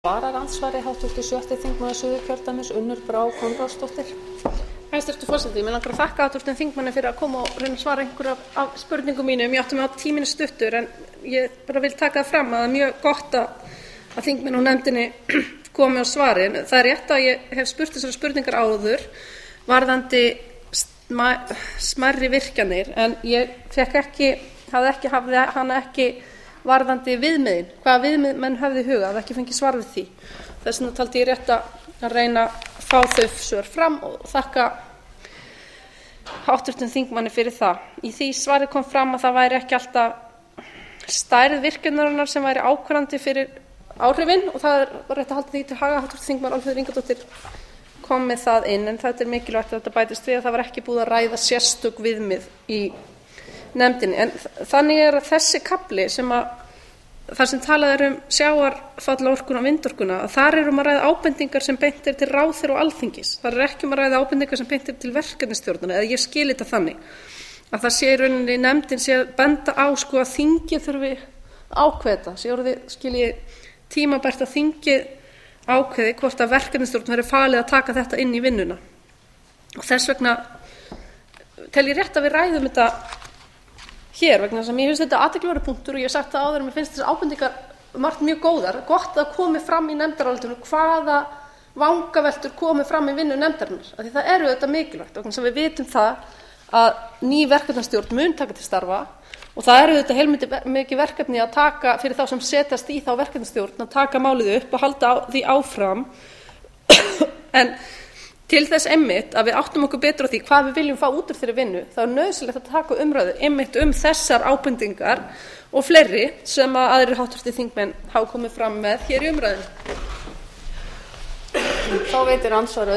Varar andsvari háttvirtur 7. þingmaður Suðurkjördæmis Unnur Brá Konráðsdóttir. Hæstvirtur forseti, mig langar að þakka hv. þingmanni fyrir að koma og reyna að svara einhverju af spurningum mínum. Ég átti mig á tíminn er stuttur en ég bara vil taka það fram að það er mjög gott að þingmenn og nefndinni komi á svari. Það er rétt að ég hef spurt þessar spurningar áður varðandi smærri virkjanir en ég hafði hana ekki varðandi viðmiðin, hvaða viðmið menn höfðu í huga, hafði ekki fengið svar við því. Þess vegna taldi ég rétt að reyna að fá þau svör fram og þakka hv. þingmanni fyrir það. Í því svari kom fram að það væri ekki alltaf stærð virkjunarinnar sem væri ákvarðandi fyrir áhrifin og það er rétt að halda því til haga. Hv. þingmaður Álfheiður Ingadóttir kom með það inn en þetta er mikilvægt að þetta bætist við að það var ekki búið að ræða sérstök viðmið í nefndinni. En þannig er að þessi kafli þar sem talað er sjávarfallaorkuna og vindorkuna, að þar er að ræða ábendingar sem beint er til ráðherra og Alþingis. Það er ekki að ræða ábendingar sem beint er til verkefnisstjórnar, eða ég skil þetta þannig að það sé í rauninni nefndin sé að benda á að þingið þurfi ákveða skil ég tímabært að þingið ákveði hvort að verkefnisstjórn verði falið að taka þetta inn í vinnuna. Og þess vegna tel ég rétt að við ræðum þetta hér vegna þess að mér finnst þetta athyglisverður punktur og ég hef sagt það áður að mér finnst þessar ábendingar margt mjög góðar. Gott að komi fram í nefndarálitinu hvaða vangaveltur komi fram í vinnu nefndarinnar. Af því það eru þetta mikilvægt vegna þess að við vitum það að ný verkefnastjórn mun taka til starfa og það eru þetta heilmikið verkefni að taka fyrir þá sem setjast í þá verkefnastjórn að taka málið upp og halda því áfram en til þess einmitt að við áttum okkur betur á því hvað við viljum fá út úr þeirri vinnu, þá er nauðsynlegt að taka umræðu einmitt þessar ábendingar og fleiri sem að aðrir háttvirtir þingmenn hafa komið fram með hér í umræðunni. Þá veitir andsvar